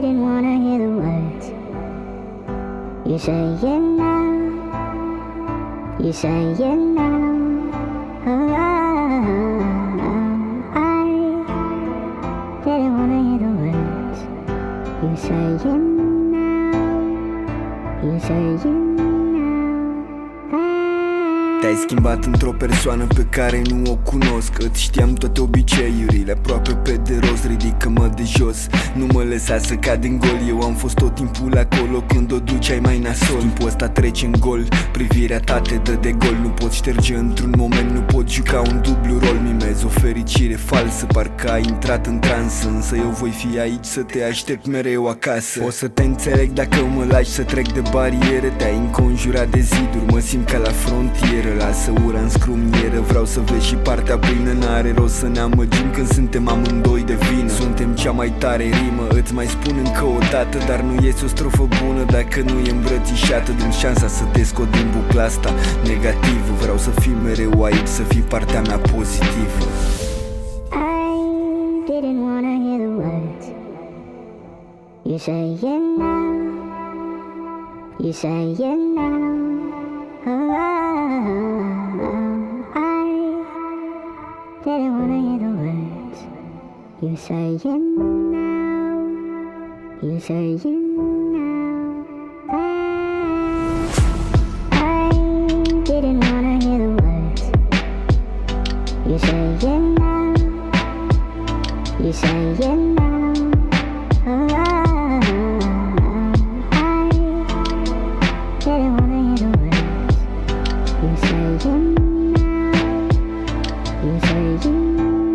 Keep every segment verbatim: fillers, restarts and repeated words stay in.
didn't wanna hear the words. You say it now. You say it now. Oh, I didn't wanna hear the words. You say it now. You say it now. Te-ai schimbat într-o persoană pe care nu o cunosc. Îți știam toate obiceiurile, aproape pe de rost. Ridică-mă de jos, nu mă lăsa să cad în gol. Eu am fost tot timpul acolo când o duceai mai nasol. Timpul ăsta trece în gol, privirea ta te dă de gol. Nu pot șterge într-un moment, nu pot juca un dublu rol. Mimez o fericire falsă, parcă ai intrat în trans. Însă eu voi fi aici să te aștept mereu acasă. O să te înțeleg dacă mă lași să trec de bariere. Te-ai înconjurat de ziduri, mă simt ca la frontieră. Lasă ura în scrumieră, vreau să vezi și partea plină. N-are rost să ne amăgim când suntem amândoi de vină. Suntem cea mai tare rimă, îți mai spun încă o dată. Dar nu este o strofă bună dacă nu e îmbrățișată. Dăm șansa să te scot din bucla asta negativă. Vreau să fii mereu aici, să fii partea mea pozitivă. I didn't wanna hear the words. You say it now. You say it now. Oh, I didn't wanna hear the words. You say it now. You say it now. I didn't wanna hear the words. You say it now. You say it now. Oh, I didn't wanna hear the words. You say it now. You say it now.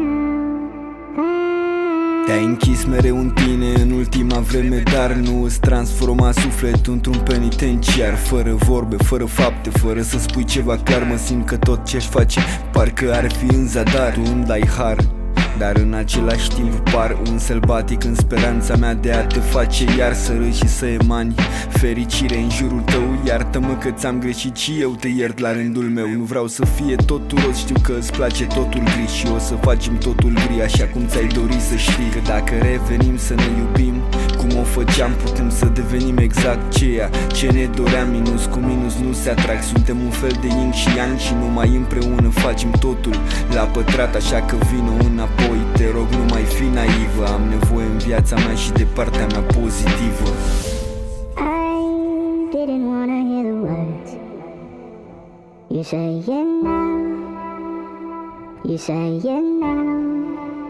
Te-ai închis mereu în tine în ultima vreme, dar nu îți transforma sufletul într-un penitenciar. Fără vorbe, fără fapte, fără să spui ceva clar. Mă simt că tot ce-și face parcă ar fi în zadar. Tu îmi dai har, dar în același timp par un sălbatic în speranța mea de a te face iar să râzi și să emani fericire în jurul tău. Iartă-mă că ți-am greșit și eu te iert la rândul meu. Nu vreau să fie totul roz, știu că îți place totul gri. Și o să facem totul gri așa cum ți-ai dori să știi. Că dacă revenim să ne iubim cum o făceam, putem să devenim exact ceea ce ne doream. Minus cu minus nu se atrag, suntem un fel de yin și yang. Și numai împreună facem totul la pătrat. Așa că vină înapoi, te rog, nu mai fi naivă. Am nevoie în viața mea și de partea mea pozitivă. I didn't wanna hear the words. You say it now. You say it now.